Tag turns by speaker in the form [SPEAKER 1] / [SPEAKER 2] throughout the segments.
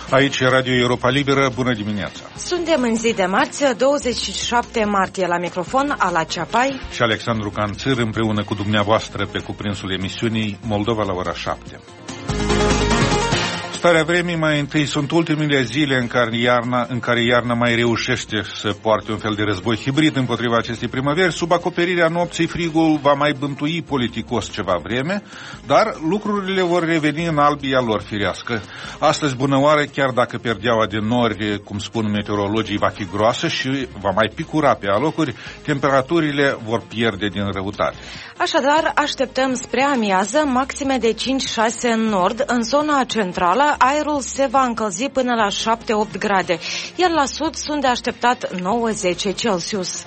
[SPEAKER 1] Aici Radio Europa Liberă, bună dimineața!
[SPEAKER 2] Suntem în zi de marți, 27 martie, la microfon Ala Ceapai
[SPEAKER 1] și Alexandru Canțir, împreună cu dumneavoastră pe cuprinsul emisiunii Moldova la ora 7. Starea vremii, mai întâi, sunt ultimele zile în care iarna mai reușește să poarte un fel de război hibrid împotriva acestei primăveri. Sub acoperirea nopții, frigul va mai bântui politicos ceva vreme, dar lucrurile vor reveni în albia lor firească. Astăzi, bună oară, chiar dacă perdeaua de nori, cum spun meteorologii, va fi groasă și va mai picura pe alocuri, temperaturile vor pierde din răutate.
[SPEAKER 2] Așadar, așteptăm spre amiază maxime de 5-6 în nord. În zona centrală, aerul se va încălzi până la 7-8 grade, iar la sud sunt de așteptat 9-10 Celsius.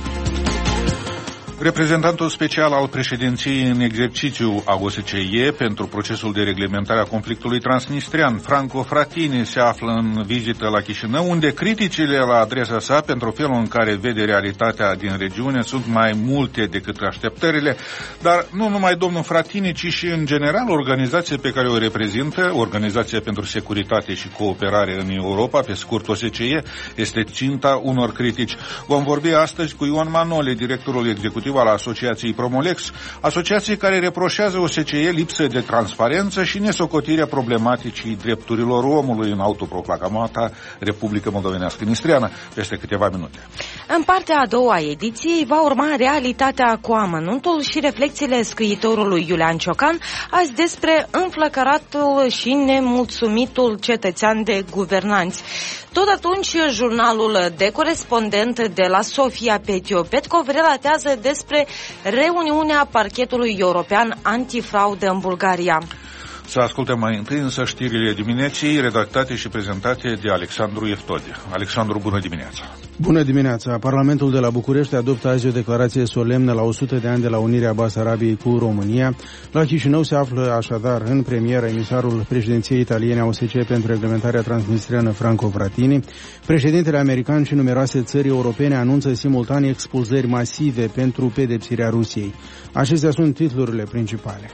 [SPEAKER 1] Reprezentantul special al președinției în exercițiu a OSCE pentru procesul de reglementare a conflictului transnistrian, Franco Frattini, se află în vizită la Chișinău, unde criticile la adresa sa pentru felul în care vede realitatea din regiune sunt mai multe decât așteptările, dar nu numai domnul Frattini, ci și în general organizația pe care o reprezintă, Organizația pentru Securitate și Cooperare în Europa, pe scurt OSCE, este ținta unor critici. Vom vorbi astăzi cu Ion Manole, directorul executiv al Asociației Promolex, asociație care reproșează OSCE lipsă de transparență și nesocotirea problematicii drepturilor omului în autoproclamata Republică Moldovenească Nistriană, peste câteva minute.
[SPEAKER 2] În partea a doua a ediției va urma realitatea cu amănuntul și reflexiile scriitorului Iulian Ciocan, azi despre înflăcăratul și nemulțumitul cetățean de guvernanți. Tot atunci, jurnalul de corespondent de la Sofia, Petio Petkov, relatează despre reuniunea parchetului european antifraudă în Bulgaria.
[SPEAKER 1] Să ascultăm mai întâi însă știrile dimineții, redactate și prezentate de Alexandru Eftode. Alexandru, bună dimineața!
[SPEAKER 3] Bună dimineața! Parlamentul de la București adoptă azi o declarație solemnă la 100 de ani de la unirea Basarabiei cu România. La Chișinău se află așadar în premieră emisarul președinției italiene a OSCE pentru reglementarea transnistriană, Franco Frattini. Președintele american și numeroase țări europene anunță simultan expulzări masive pentru pedepsirea Rusiei. Acestea sunt titlurile principale.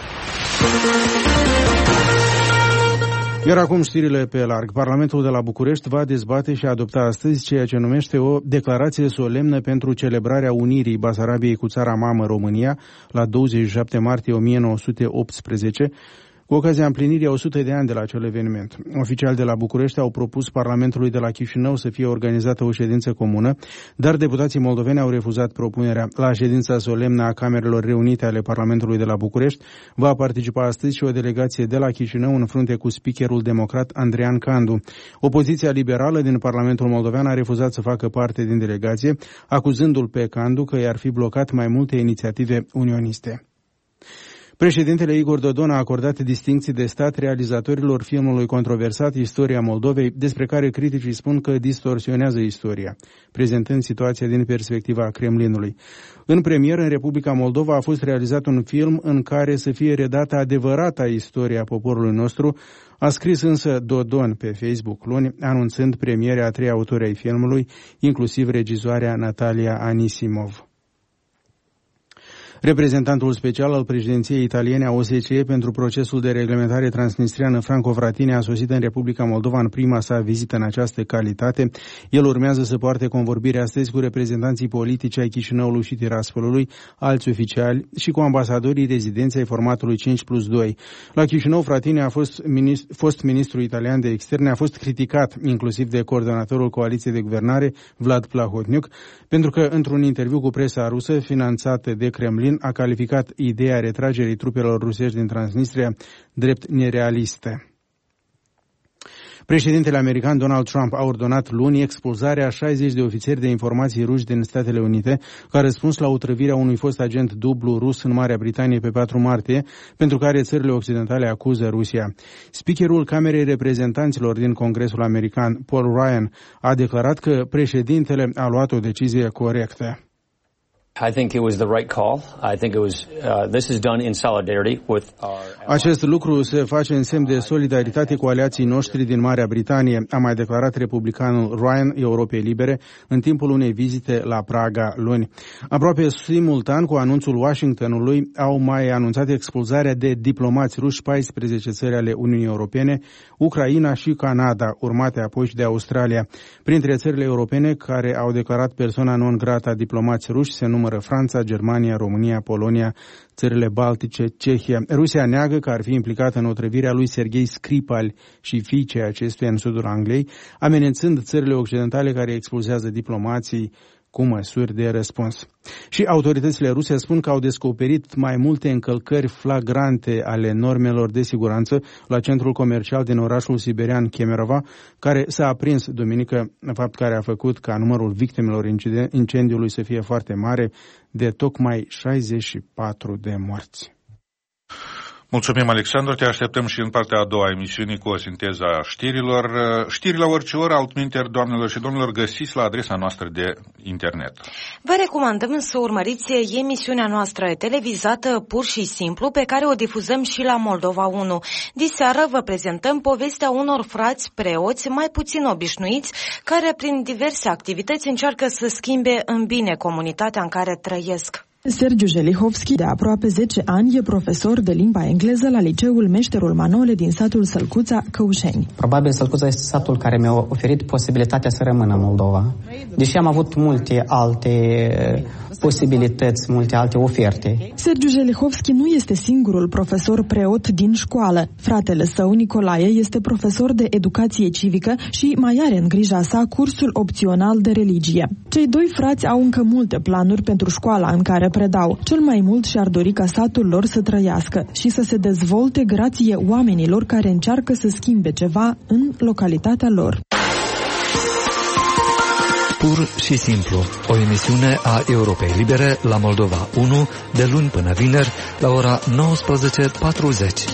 [SPEAKER 3] Iar acum știrile pe larg. Parlamentul de la București va dezbate și adopta astăzi ceea ce numește o declarație solemnă pentru celebrarea unirii Basarabiei cu țara mamă România la 27 martie 1918, cu ocazia împlinirii 100 de ani de la acel eveniment. Oficiali de la București au propus Parlamentului de la Chișinău să fie organizată o ședință comună, dar deputații moldoveni au refuzat propunerea. La ședința solemnă a Camerelor Reunite ale Parlamentului de la București va participa astăzi și o delegație de la Chișinău în frunte cu speakerul democrat Andrean Candu. Opoziția liberală din Parlamentul moldovean a refuzat să facă parte din delegație, acuzându-l pe Candu că i-ar fi blocat mai multe inițiative unioniste. Președintele Igor Dodon a acordat distincții de stat realizatorilor filmului controversat Istoria Moldovei, despre care criticii spun că distorsionează istoria, prezentând situația din perspectiva Kremlinului. În premieră, în Republica Moldova, a fost realizat un film în care să fie redată adevărata istoria poporului nostru, a scris însă Dodon pe Facebook luni, anunțând premierea a 3 autori ai filmului, inclusiv regizoarea Natalia Anisimov. Reprezentantul special al președinției italiene a OSCE pentru procesul de reglementare transnistriană, Franco Frattini, a sosit în Republica Moldova în prima sa vizită în această calitate. El urmează să poarte convorbiri astăzi cu reprezentanții politici ai Chișinăului și Tiraspolului, alți oficiali și cu ambasadorii rezidenți ai formatului 5+2. La Chișinău, Frattini a fost ministru italian de externe, a fost criticat inclusiv de coordonatorul coaliției de guvernare, Vlad Plahotniuc, pentru că într-un interviu cu presa rusă finanțată de Kremlin a calificat ideea retragerii trupelor rusești din Transnistria drept nerealistă. Președintele american Donald Trump a ordonat luni expulzarea 60 de ofițeri de informații ruși din Statele Unite, ca răspuns la otrăvirea unui fost agent dublu rus în Marea Britanie pe 4 martie, pentru care țările occidentale acuză Rusia. Speakerul Camerei Reprezentanților din Congresul American, Paul Ryan, a declarat că președintele a luat o decizie corectă.
[SPEAKER 4] I think it was the right call. I think it was this is done in solidarity with our.
[SPEAKER 3] Acest lucru se face în semn de solidaritate cu aliații noștri din Marea Britanie, a mai declarat republicanul Ryan Europei Libere în timpul unei vizite la Praga luni. Aproape simultan cu anunțul Washingtonului au mai anunțat expulzarea de diplomați ruși 14 țări ale Uniunii Europene, Ucraina și Canada, urmate apoi și de Australia. Printre țările europene care au declarat persona non grata diplomați ruși se numără Franța, Germania, România, Polonia, țările Baltice, Cehia. Rusia neagă că ar fi implicată în otrăvirea lui Serghei Skripal și fiicei acestuia în sudul Angliei, amenințând țările occidentale care expulzează diplomații cu măsuri de răspuns. Și autoritățile ruse spun că au descoperit mai multe încălcări flagrante ale normelor de siguranță la centrul comercial din orașul siberian Kemerova, care s-a aprins duminică, fapt care a făcut ca numărul victimelor incendiului să fie foarte mare, de tocmai 64 de morți.
[SPEAKER 1] Mulțumim, Alexandru, te așteptăm și în partea a doua a emisiunii cu o sinteză a știrilor. Știri la orice oră, altminteri, doamnelor și domnilor, găsiți la adresa noastră de internet.
[SPEAKER 2] Vă recomandăm să urmăriți emisiunea noastră televizată pur și simplu, pe care o difuzăm și la Moldova 1. Diseară vă prezentăm povestea unor frați preoți mai puțin obișnuiți, care prin diverse activități încearcă să schimbe în bine comunitatea în care trăiesc.
[SPEAKER 5] Sergiu Jelihovski, de aproape 10 ani, e profesor de limba engleză la liceul Meșterul Manole din satul Sălcuța, Căușeni.
[SPEAKER 6] Probabil Sălcuța este satul care mi-a oferit posibilitatea să rămân în Moldova. Deși am avut multe alte posibilități, multe alte oferte.
[SPEAKER 5] Sergiu Jelihovski nu este singurul profesor preot din școală. Fratele său, Nicolae, este profesor de educație civică și mai are în grija sa cursul opțional de religie. Cei doi frați au încă multe planuri pentru școala în care predau. Cel mai mult și-ar dori ca satul lor să trăiască și să se dezvolte grație oamenilor care încearcă să schimbe ceva în localitatea lor.
[SPEAKER 7] Pur și simplu, o emisiune a Europei Libere la Moldova 1, de luni până vineri, la ora 19:40.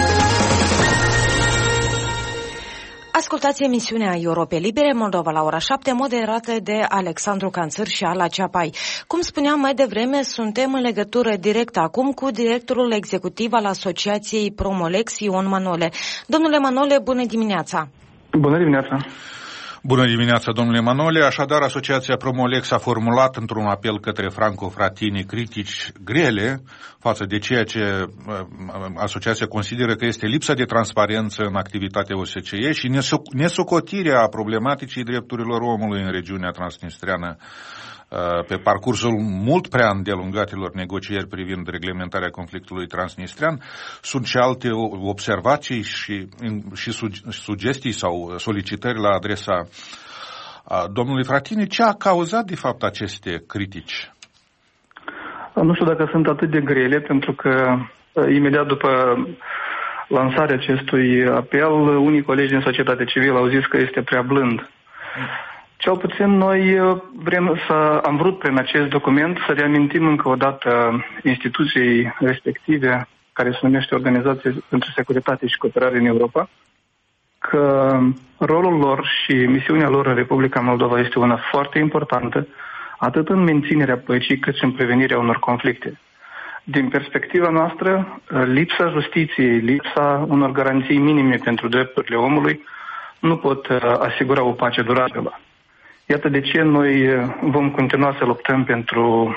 [SPEAKER 2] Ascultați emisiunea Europei Libere, Moldova la ora 7, moderată de Alexandru Canțăr și Ala Ceapai. Cum spuneam mai devreme, suntem în legătură directă acum cu directorul executiv al Asociației Promolex, Ion Manole. Domnule Manole, bună dimineața!
[SPEAKER 8] Bună dimineața!
[SPEAKER 1] Bună dimineața, domnule Manole. Așadar, Asociația Promolex a formulat într-un apel către Franco Fratini critici grele față de ceea ce asociația consideră că este lipsa de transparență în activitatea OSCE și nesocotirea problematicii drepturilor omului în regiunea transnistreană pe parcursul mult prea îndelungatelor negocieri privind reglementarea conflictului transnistrean. Sunt și alte observații și sugestii sau solicitări la adresa domnului Fratini. Ce a cauzat, de fapt, aceste critici?
[SPEAKER 8] Nu știu dacă sunt atât de grele, pentru că imediat după lansarea acestui apel, unii colegi din societatea civilă au zis că este prea blând. Cel puțin noi am vrut prin acest document să reamintim încă o dată instituției respective, care se numește Organizația pentru Securitate și Cooperare în Europa, că rolul lor și misiunea lor în Republica Moldova este una foarte importantă, atât în menținerea păcii, cât și în prevenirea unor conflicte. Din perspectiva noastră, lipsa justiției, lipsa unor garanții minime pentru drepturile omului nu pot asigura o pace durabilă. Iată de ce noi vom continua să luptăm pentru,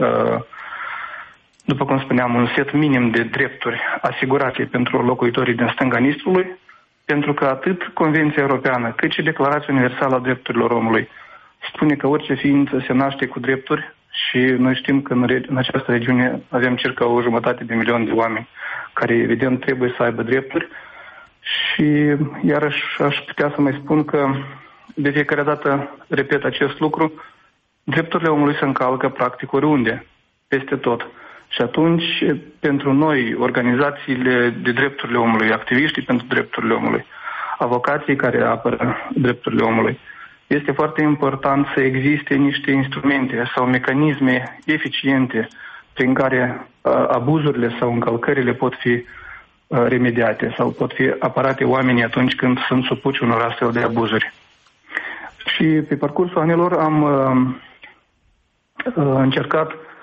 [SPEAKER 8] după cum spuneam, un set minim de drepturi asigurate pentru locuitorii din stânga Nistrului, pentru că atât Convenția Europeană, cât și Declarația Universală a Drepturilor Omului spune că orice ființă se naște cu drepturi și noi știm că în această regiune avem circa 1,5 milion de oameni care, evident, trebuie să aibă drepturi. Și iarăși aș putea să mai spun că de fiecare dată repet acest lucru, drepturile omului se încalcă practic oriunde, peste tot. Și atunci, pentru noi, organizațiile de drepturile omului, activiștii pentru drepturile omului, avocații care apără drepturile omului, este foarte important să existe niște instrumente sau mecanisme eficiente prin care abuzurile sau încălcările pot fi remediate sau pot fi apărate oamenii atunci când sunt supuși unor astfel de abuzuri. Și pe parcursul anilor am încercat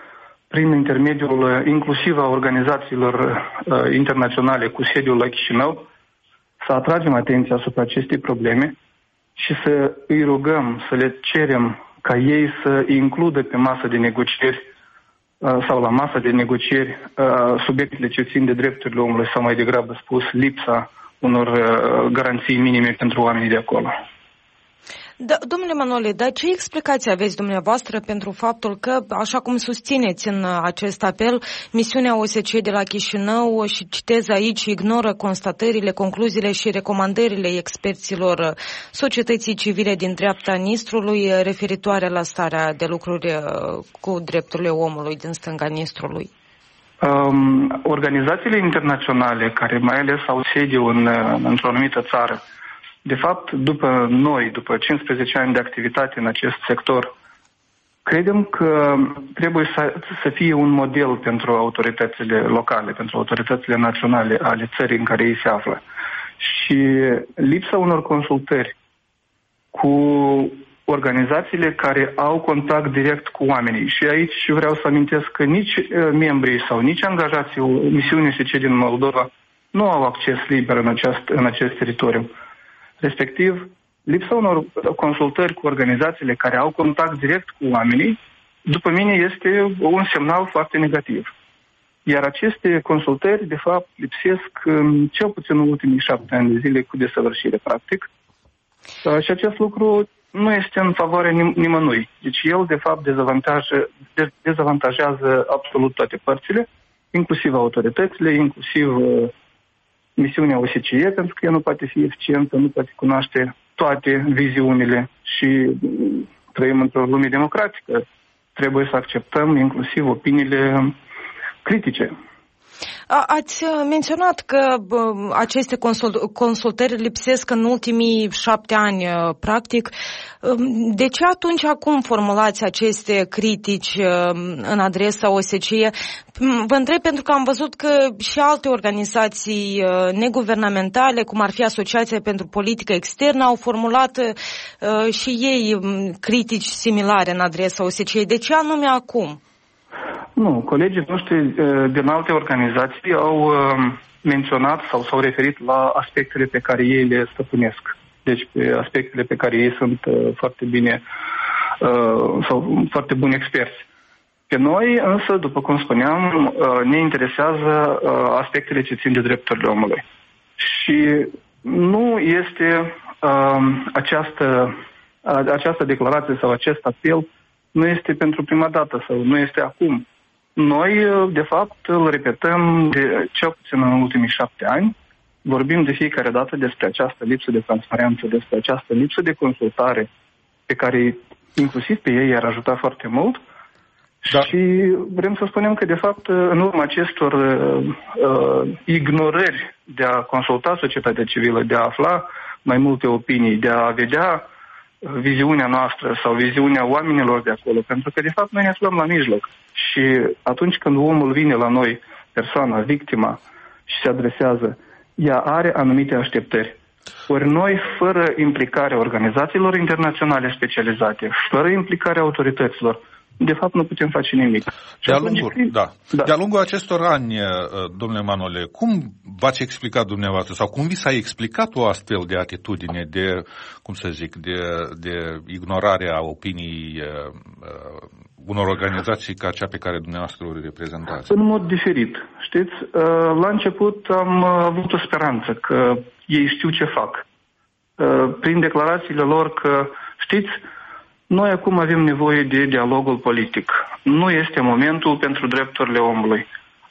[SPEAKER 8] prin intermediul inclusiv a organizațiilor internaționale cu sediul la Chișinău, să atragem atenția asupra acestei probleme și să îi rugăm, să le cerem ca ei să includă pe masă de negocieri sau la masa de negocieri subiectele ce țin de drepturile omului sau mai degrabă spus lipsa unor garanții minime pentru oamenii de acolo.
[SPEAKER 2] Da, domnule Manole, dar ce explicație aveți dumneavoastră pentru faptul că, așa cum susțineți în acest apel, misiunea OSCE de la Chișinău, și citez aici, ignoră constatările, concluziile și recomandările experților societății civile din dreapta Nistrului referitoare la starea de lucruri cu drepturile omului din stânga Nistrului?
[SPEAKER 8] Organizațiile internaționale, care mai ales au sediu într-o anumită țară, de fapt, după 15 ani de activitate în acest sector, credem că trebuie să fie un model pentru autoritățile locale, pentru autoritățile naționale ale țării în care ei se află. Și lipsa unor consultări cu organizațiile care au contact direct cu oamenii. Și aici vreau să amintesc că nici membrii sau nici angajații misiunii OSCE din Moldova nu au acces liber în acest teritoriu. Respectiv, lipsa unor consultări cu organizațiile care au contact direct cu oamenii, după mine, este un semnal foarte negativ. Iar aceste consultări, de fapt, lipsesc cel puțin în ultimii 7 ani de zile cu desăvârșire, practic. Și acest lucru nu este în favoarea nimănui. Deci el, de fapt, dezavantajează absolut toate părțile, inclusiv autoritățile, inclusiv misiunea OSCE, pentru că ea nu poate fi eficientă, nu poate cunoaște toate viziunile și trăim într-o lume democratică. Trebuie să acceptăm inclusiv opiniile critice.
[SPEAKER 2] Ați menționat că aceste consultări lipsesc în ultimii 7 ani, practic. De ce atunci acum formulați aceste critici în adresa OSCE? Vă întreb pentru că am văzut că și alte organizații neguvernamentale, cum ar fi Asociația pentru Politică Externă, au formulat și ei critici similare în adresa OSCE. De ce anume acum?
[SPEAKER 8] Nu, colegii noștri din alte organizații au menționat sau s-au referit la aspectele pe care ei le stăpânesc. Deci pe aspectele pe care ei sunt foarte bine sau foarte buni experți. Pe noi, însă, după cum spuneam, ne interesează aspectele ce țin de drepturile omului. Și nu este această declarație sau acest apel nu este pentru prima dată sau nu este acum. Noi, de fapt, îl repetăm de cel puțin în ultimii 7 ani. Vorbim de fiecare dată despre această lipsă de transparență, despre această lipsă de consultare pe care inclusiv pe ei i-ar ajuta foarte mult. Da. Și vrem să spunem că, de fapt, în urma acestor ignorări de a consulta societatea civilă, de a afla mai multe opinii, de a vedea viziunea noastră sau viziunea oamenilor de acolo, pentru că, de fapt, noi ne aflăm la mijloc. Și atunci când omul vine la noi, persoana, victima, și se adresează, ea are anumite așteptări. Ori noi, fără implicarea organizațiilor internaționale specializate, fără implicarea autorităților, de fapt nu putem face nimic.
[SPEAKER 1] De-a lungul acestor ani, domnule Manole, cum v-ați explicat dumneavoastră sau cum vi s-a explicat o astfel de atitudine de, de ignorare a opinii unor organizații ca cea pe care dumneavoastră o reprezentați?
[SPEAKER 8] În mod diferit. Știți, la început am avut o speranță că ei știu ce fac. Prin declarațiile lor că, știți, noi acum avem nevoie de dialogul politic. Nu este momentul pentru drepturile omului.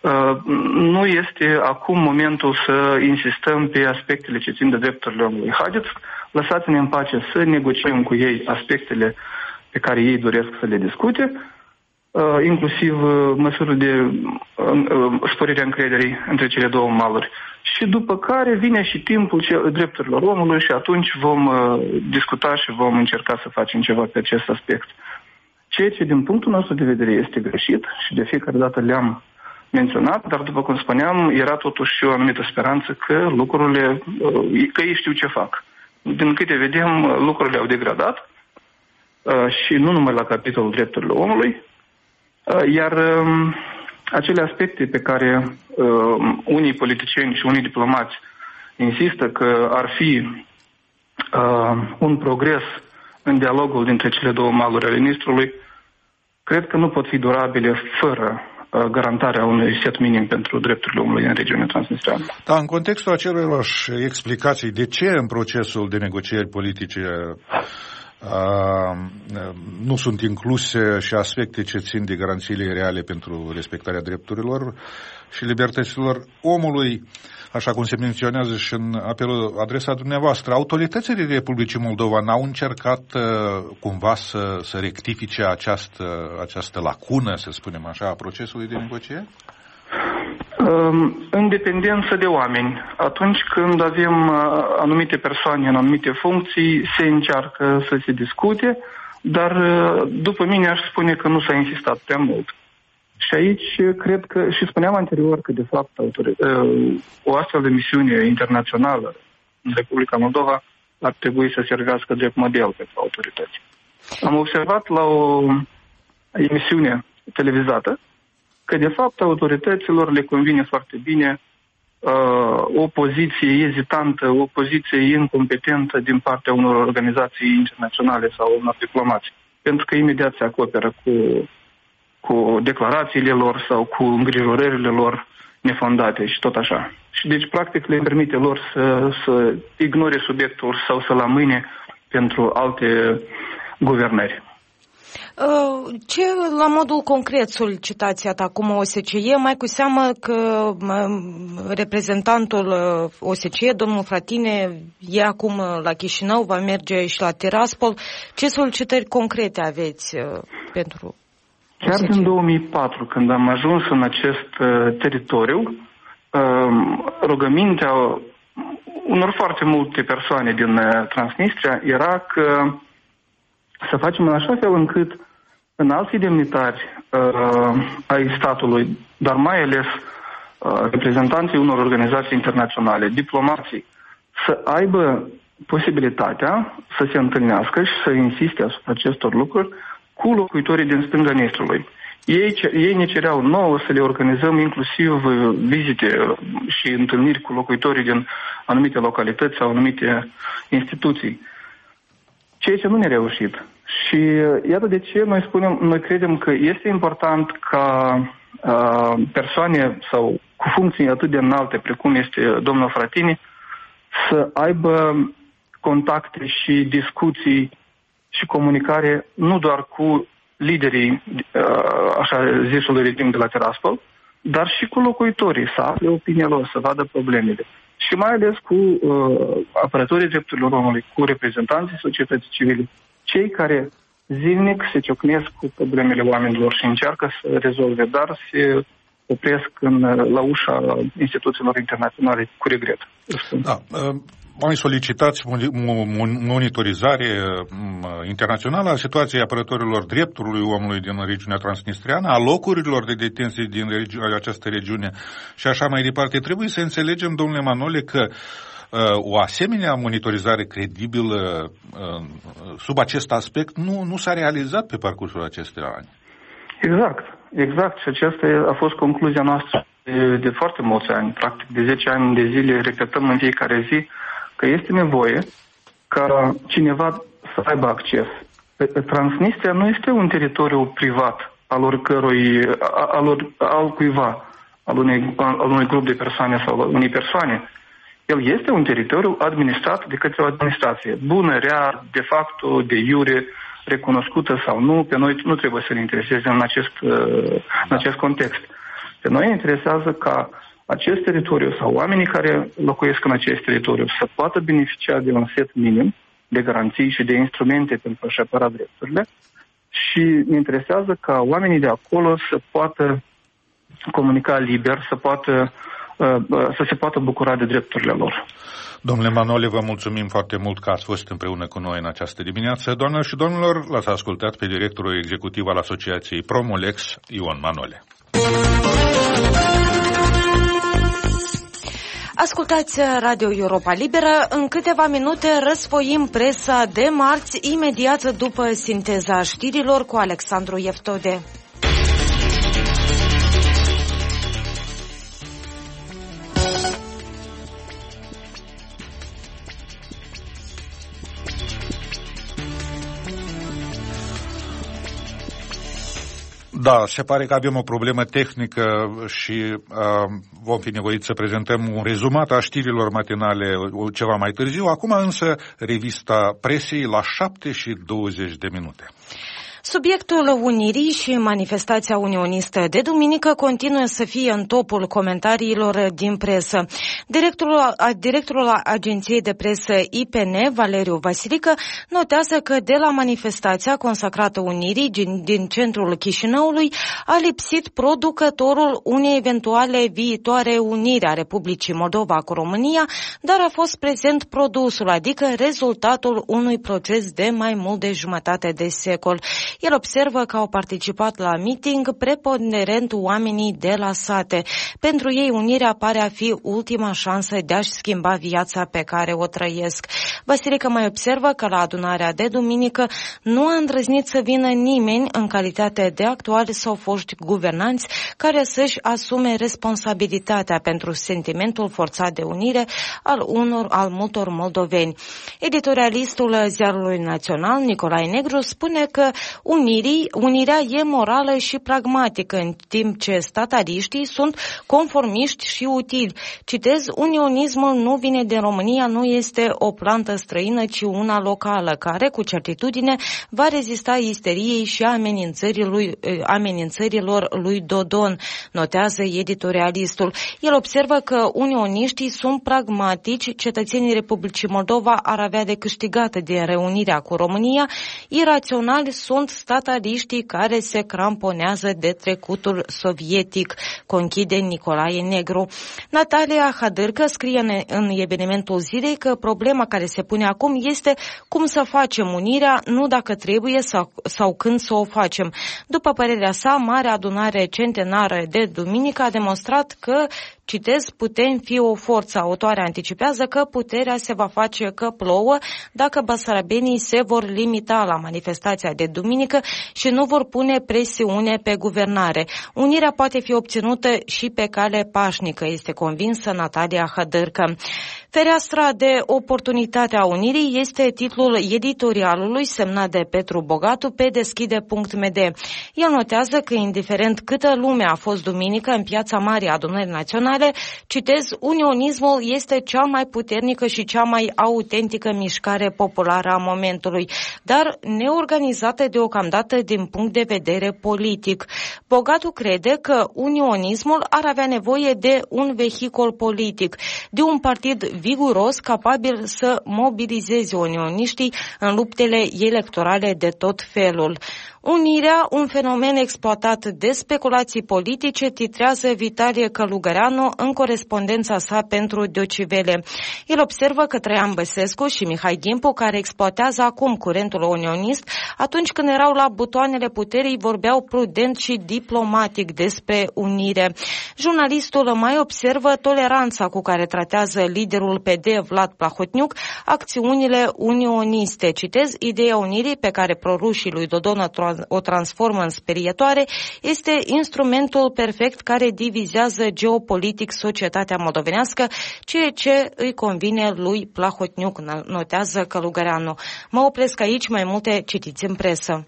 [SPEAKER 8] Nu este acum momentul să insistăm pe aspectele ce țin de drepturile omului. Haideți, lăsați-ne în pace să negociem cu ei aspectele pe care ei doresc să le discute, inclusiv măsuri de sporirea încrederii între cele două maluri. Și după care vine și timpul drepturilor omului și atunci vom discuta și vom încerca să facem ceva pe acest aspect. Ceea ce din punctul nostru de vedere este greșit și de fiecare dată le-am menționat, dar după cum spuneam, era totuși o anumită speranță că lucrurile, că ei știu ce fac. Din câte vedem, lucrurile au degradat și nu numai la capitolul drepturilor omului, Iar acele aspecte pe care unii politicieni și unii diplomați insistă că ar fi un progres în dialogul dintre cele două maluri ale Nistrului, cred că nu pot fi durabile fără garantarea unui set minim pentru drepturile omului în regiunea transnistreană.
[SPEAKER 1] Da, în contextul acelorși explicații, de ce în procesul de negocieri politice nu sunt incluse și aspecte ce țin de garanțiile reale pentru respectarea drepturilor și libertăților omului, așa cum se menționează și în apelul adresa dumneavoastră, autoritățile Republicii Moldova n-au încercat cumva să rectifice această lacună, să spunem așa, a procesului de negocieri?
[SPEAKER 8] În dependență de oameni. Atunci când avem anumite persoane în anumite funcții, se încearcă să se discute, dar după mine aș spune că nu s-a insistat prea mult. Și aici cred că, și spuneam anterior că de fapt o astfel de misiune internațională în Republica Moldova ar trebui să servească drept model pentru autorități. Am observat la o emisiune televizată că de fapt autorităților le convine foarte bine o poziție ezitantă, o poziție incompetentă din partea unor organizații internaționale sau unor diplomați. Pentru că imediat se acoperă cu declarațiile lor sau cu îngrijorările lor nefondate și tot așa. Și deci practic le permite lor să ignore subiectul sau să-l amâne pentru alte guvernări.
[SPEAKER 2] Ce, la modul concret, solicitați acum OSCE, mai cu seamă că reprezentantul OSCE, domnul Fratini, e acum la Chișinău, va merge și la Tiraspol. Ce solicitări concrete aveți pentru
[SPEAKER 8] OSCE? Chiar din 2004, când am ajuns în acest teritoriu, rugămintea unor foarte multe persoane din Transnistria era că să facem în așa fel încât în alții demnitari ai statului, dar mai ales reprezentanții unor organizații internaționale, diplomații, să aibă posibilitatea să se întâlnească și să insiste asupra acestor lucruri cu locuitorii din stânga Nistrului. Ei ne cereau nouă să le organizăm inclusiv vizite și întâlniri cu locuitorii din anumite localități sau anumite instituții. Ceea ce nu ne-a reușit. Și iată de ce noi credem că este important ca persoane sau cu funcții atât de înalte precum este domnul Fratini să aibă contacte și discuții și comunicare nu doar cu liderii așa zisului regim de la Tiraspol, dar și cu locuitorii, să afle opinia lor, să vadă problemele. Și mai ales cu apărătorii drepturilor omului, cu reprezentanții societății civile, cei care zilnic se ciocnesc cu problemele oamenilor și încearcă să rezolve, dar se opresc la ușa instituțiilor internaționale cu regret.
[SPEAKER 1] Da. Mai solicitați monitorizare internațională a situației apărătorilor drepturilor omului din regiunea transnistreană, a locurilor de detenție din această regiune și așa mai departe. Trebuie să înțelegem, domnule Manole, că o asemenea monitorizare credibilă sub acest aspect nu s-a realizat pe parcursul acestor ani. Exact. Și aceasta a fost concluzia noastră de foarte mulți ani. Practic de 10 ani de zile repetăm în fiecare zi că este nevoie ca cineva să aibă acces. Transnistria nu este un teritoriu privat al cuiva, al unui grup de persoane sau al unei persoane. El este un teritoriu administrat de către o administrație. Bună, rea, de facto, de iure, recunoscută sau nu, pe noi nu trebuie să ne intereseze în acest context. Pe noi ne interesează ca acest teritoriu sau oamenii care locuiesc în acest teritoriu să poată beneficia de un set minim de garanții și de instrumente pentru a-și apăra drepturile și ne interesează ca oamenii de acolo să poată comunica liber, să se poată bucura de drepturile lor. Domnule Manole, vă mulțumim foarte mult că ați fost împreună cu noi în această dimineață. Doamnelor și domnilor, l-ați ascultat pe directorul executiv al Asociației Promolex, Ion Manole.
[SPEAKER 2] Ascultați Radio Europa Liberă. În câteva minute răsfoim presa de marți, imediat după sinteza știrilor cu Alexandru Ieftode.
[SPEAKER 1] Da, se pare că avem o problemă tehnică și vom fi nevoiți să prezentăm un rezumat a știrilor matinale ceva mai târziu. Acum însă revista presei la 7:20.
[SPEAKER 2] Subiectul unirii și manifestația unionistă de duminică continuă să fie în topul comentariilor din presă. Directorul agenției de presă IPN, Valeriu Vasilică, notează că de la manifestația consacrată unirii din centrul Chișinăului a lipsit producătorul unei eventuale viitoare unire a Republicii Moldova cu România, dar a fost prezent produsul, adică rezultatul unui proces de mai mult de jumătate de secol. El observă că au participat la meeting preponderent oamenii de la sate. Pentru ei, unirea pare a fi ultima șansă de a-și schimba viața pe care o trăiesc. Vasilică mai observă că la adunarea de duminică nu a îndrăznit să vină nimeni în calitate de actuali sau foști guvernanți care să-și asume responsabilitatea pentru sentimentul forțat de unire al multor moldoveni. Editorialistul Ziarului Național, Nicolae Negru, spune că unirea e morală și pragmatică, în timp ce stataliștii sunt conformiști și utili. Citez, unionismul nu vine din România, nu este o plantă străină, ci una locală, care cu certitudine va rezista isteriei și amenințărilor lui Dodon, notează editorialistul. El observă că unioniștii sunt pragmatici, cetățenii Republicii Moldova ar avea de câștigat din reunirea cu România, iraționali sunt stataliștii care se cramponează de trecutul sovietic, conchide Nicolae Negru. Natalia Hadârcă scrie în evenimentul zilei că problema care se pune acum este cum să facem unirea, nu dacă trebuie sau când să o facem. După părerea sa, Marea Adunare Centenară de duminică a demonstrat că, citez, putem fi o forță. Autoarea anticipează că puterea se va face că plouă dacă basarabenii se vor limita la manifestația de duminică și nu vor pune presiune pe guvernare. Unirea poate fi obținută și pe cale pașnică, este convinsă Natalia Hadârcă. Fereastra de oportunitate a unirii este titlul editorialului semnat de Petru Bogatu pe deschide.md. El notează că, indiferent câtă lume a fost duminică în piața Marii Adunări Naționale, citez, unionismul este cea mai puternică și cea mai autentică mișcare populară a momentului, dar neorganizată deocamdată din punct de vedere politic. Bogatu crede că unionismul ar avea nevoie de un vehicul politic, de un partid viguros capabil să mobilizeze unioniștii în luptele electorale de tot felul. Unirea, un fenomen exploatat de speculații politice, titrează Vitalie Călugăreanu în corespondența sa pentru Deutsche. El observă că Traian Băsescu și Mihai Gimpu, care exploatează acum curentul unionist, atunci când erau la butoanele puterii, vorbeau prudent și diplomatic despre unire. Jurnalistul mai observă toleranța cu care tratează liderul PD, Vlad Plahotniuc, acțiunile unioniste. Citez, ideea unirii pe care prorușii lui Dodon o transformă în sperietoare este instrumentul perfect care divizează geopolitic societatea moldovenească, ceea ce îi convine lui Plahotniuc, notează Călugăreanu. Mă opresc aici, mai multe citiți în presă.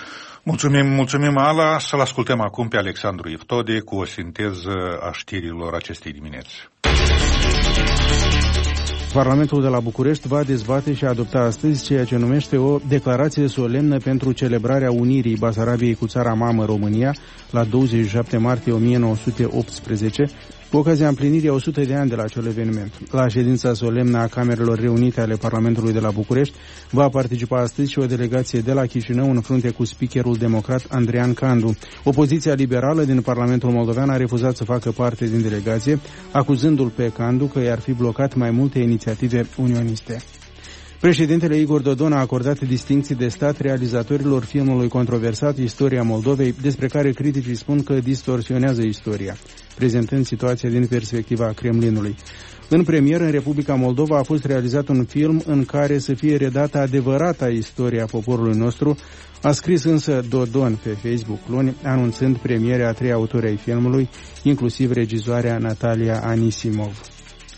[SPEAKER 1] Mulțumim, Ala. Să-l ascultăm acum pe Alexandru Iftode cu o sinteză a știrilor acestei dimineți.
[SPEAKER 3] Parlamentul de la București va dezbate și adopta astăzi ceea ce numește o declarație solemnă pentru celebrarea unirii Basarabiei cu țara mamă România la 27 martie 1918, cu ocazia împlinirii 100 de ani de la acel eveniment. La ședința solemnă a Camerelor Reunite ale Parlamentului de la București va participa astăzi și o delegație de la Chișinău în frunte cu speakerul democrat Andrean Candu. Opoziția liberală din Parlamentul Moldovean a refuzat să facă parte din delegație, acuzându-l pe Candu că i-ar fi blocat mai multe inițiative unioniste. Președintele Igor Dodon a acordat distincții de stat realizatorilor filmului controversat Istoria Moldovei, despre care criticii spun că distorsionează istoria, prezentând situația din perspectiva Kremlinului. În premieră, în Republica Moldova, a fost realizat un film în care să fie redată adevărata istoria poporului nostru, a scris însă Dodon pe Facebook luni, anunțând premierea a 3 autori ai filmului, inclusiv regizoarea Natalia Anisimov.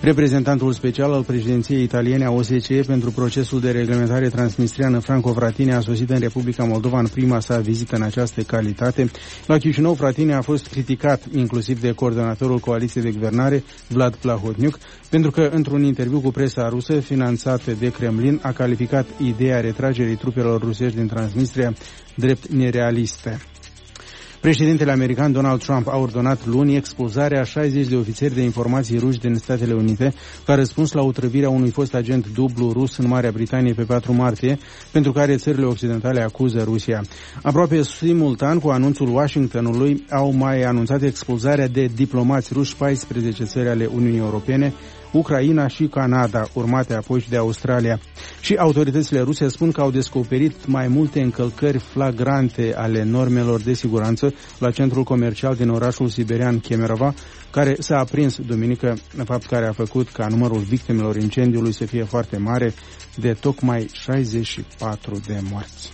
[SPEAKER 3] Reprezentantul special al președinției italiene a OSCE pentru procesul de reglementare transnistriană, Franco Frattini, a sosit în Republica Moldova în prima sa vizită în această calitate. La Chișinău, Frattini a fost criticat inclusiv de coordonatorul coaliției de guvernare, Vlad Plahotniuc, pentru că, într-un interviu cu presa rusă finanțată de Kremlin, a calificat ideea retragerii trupelor rusești din Transnistria drept nerealistă. Președintele american Donald Trump a ordonat luni expulzarea a 60 de ofițeri de informații ruși din Statele Unite ca răspuns la otrăvirea unui fost agent dublu rus în Marea Britanie pe 4 martie, pentru care țările occidentale acuză Rusia. Aproape simultan cu anunțul Washingtonului au mai anunțat expulzarea de diplomați ruși 14 țări ale Uniunii Europene, Ucraina și Canada, urmate apoi și de Australia. Și autoritățile ruse spun că au descoperit mai multe încălcări flagrante ale normelor de siguranță la centrul comercial din orașul siberian Kemerova, care s-a aprins duminică, fapt care a făcut ca numărul victimelor incendiului să fie foarte mare, de tocmai 64 de morți.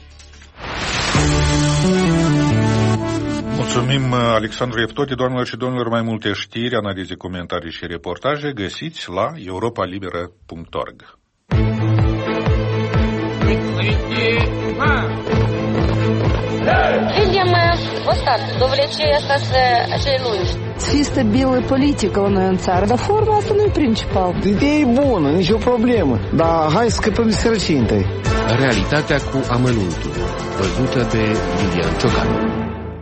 [SPEAKER 1] Mulțumim, Alexandru Eftoti. Doamnelor și domnilor, mai multe știri, analize, comentarii și reportaje găsiți la europalibera.org.
[SPEAKER 9] Видим вот так, до влечения целуешь.
[SPEAKER 10] Fii stabilă politică la noi în țară, dar forma asta nu e principal.
[SPEAKER 11] Ideea e bună, nicio problemă, dar hai să scăpăm de sărăcie întâi.
[SPEAKER 12] Realitatea cu amănuntul, văzută de Iulian Ciocan.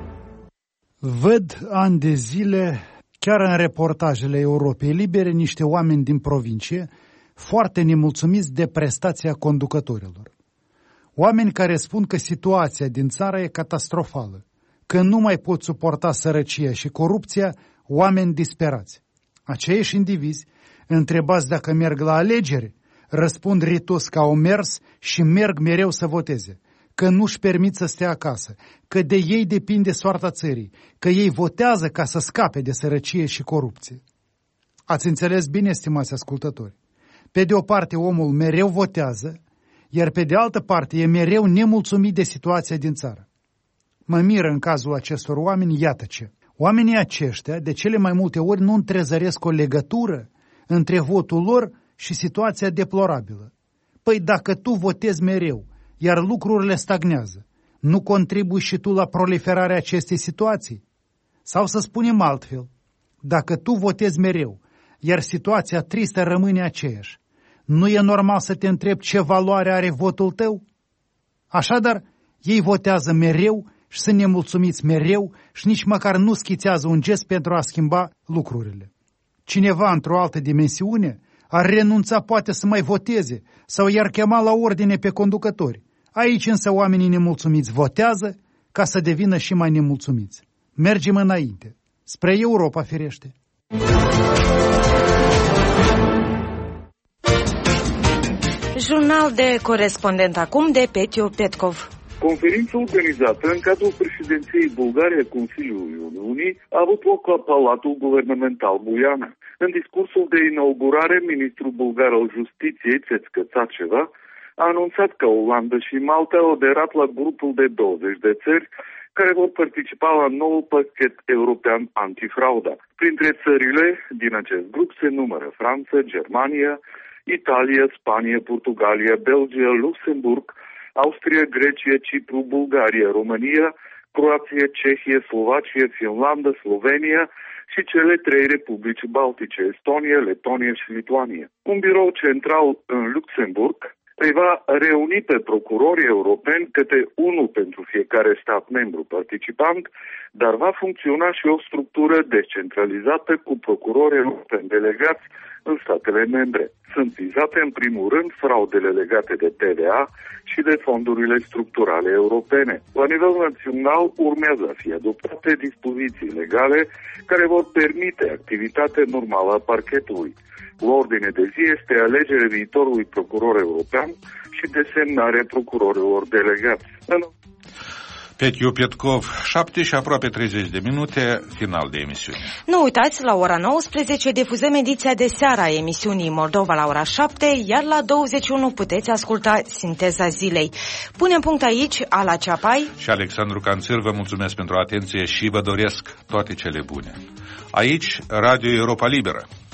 [SPEAKER 13] Văd ani de zile, chiar în reportajele Europei Libere, niște oameni din provincie foarte nemulțumiți de prestația conducătorilor. Oameni care spun că situația din țară e catastrofală, că nu mai pot suporta sărăcia și corupția, oameni disperați. Aceiași indivizi, întrebați dacă merg la alegeri, răspund ritos că au mers și merg mereu să voteze, că nu-și permit să stea acasă, că de ei depinde soarta țării, că ei votează ca să scape de sărăcie și corupție. Ați înțeles bine, stimați ascultători? Pe de o parte, omul mereu votează, iar pe de altă parte e mereu nemulțumit de situația din țară. Mă miră în cazul acestor oameni, iată ce. Oamenii aceștia, de cele mai multe ori, nu întrezăresc o legătură între votul lor și situația deplorabilă. Păi dacă tu votezi mereu, iar lucrurile stagnează, nu contribui și tu la proliferarea acestei situații? Sau să spunem altfel, dacă tu votezi mereu, iar situația tristă rămâne aceeași, nu e normal să te întrebi ce valoare are votul tău? Așadar, ei votează mereu și sunt nemulțumiți mereu și nici măcar nu schițează un gest pentru a schimba lucrurile. Cineva într-o altă dimensiune ar renunța poate să mai voteze sau i-ar chema la ordine pe conducători. Aici însă oamenii nemulțumiți votează ca să devină și mai nemulțumiți. Mergem înainte, spre Europa firește.
[SPEAKER 2] Jurnal de corespondent acum de Petiu Petkov.
[SPEAKER 14] Conferința organizată în cadrul președinției Bulgaria Consiliului Uniunii a avut loc la Palatul Guvernamental Buiana. În discursul de inaugurare, ministrul bulgar al Justiției, Țețcă Țaceva, a anunțat că Olanda și Malta au aderat la grupul de 20 de țări care vor participa la noul pachet european antifrauda. Printre țările din acest grup se numără Franța, Germania, Italia, Spania, Portugalia, Belgia, Luxemburg, Austria, Grecia, Cipru, Bulgaria, România, Croația, Cehia, Slovacia, Finlanda, Slovenia și cele 3 republici baltice, Estonia, Letonia și Lituania. Un birou central în Luxemburg îi va reuni pe procurorii europeni, câte unul pentru fiecare stat membru participant, dar va funcționa și o structură descentralizată cu procurori europeni delegați în statele membre. Sunt vizate în primul rând fraudele legate de TVA și de fondurile structurale europene. La nivel național urmează a fi adoptate dispoziții legale care vor permite activitatea normală a parchetului. La ordine de zi este alegerea viitorului procuror european și desemnarea procurorilor delegați.
[SPEAKER 1] Petiu Petkov, 7 și aproape 30 de minute, final de emisiune.
[SPEAKER 2] Nu uitați, la ora 19 difuzăm ediția de seară a emisiunii Moldova la ora 7, iar la 21 puteți asculta Sinteza Zilei. Punem punct aici, Ala Ceapai
[SPEAKER 1] și Alexandru Canțir, vă mulțumesc pentru atenție și vă doresc toate cele bune. Aici, Radio Europa Liberă.